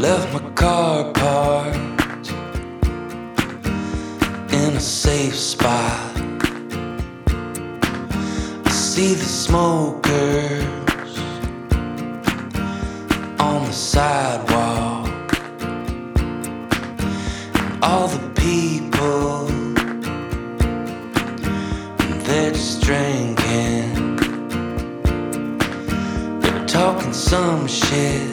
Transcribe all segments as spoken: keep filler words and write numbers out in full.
left my car parked in a safe spot. I see the smokers on the sidewalk, and all the people, they're just drinking. They were talking some shit.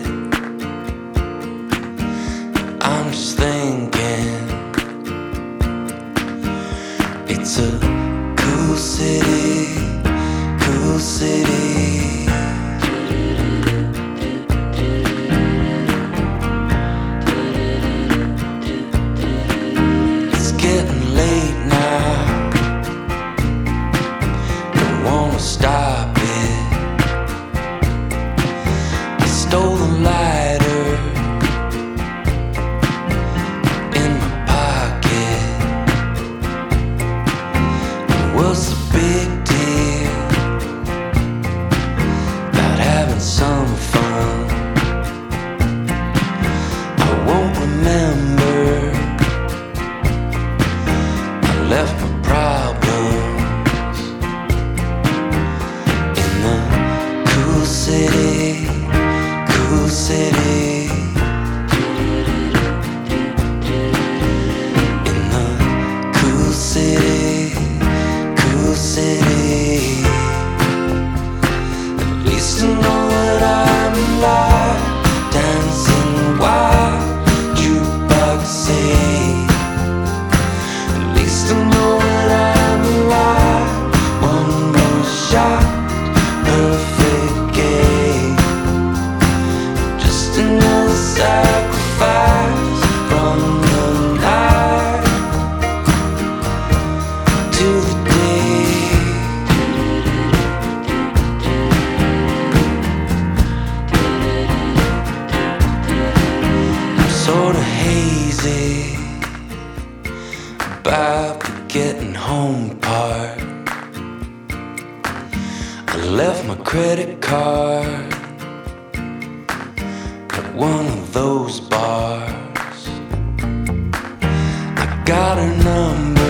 I'm just thinking, it's a cool city, cool city. It's getting late now, don't wanna stop it. I stole the lighter in my pocket. What's the big deal about having some fun? I won't remember. I left my problems in the cool city, cool city. In the cool city, cool city. At least I know that I'm alive, dancing wild, jukebox scene. At least I know that I'm alive. One more shot, perfect game. Just another sacrifice from the night to the day. I'm sorta hazy about the getting home part. I left my credit card at one of those bars. I got her number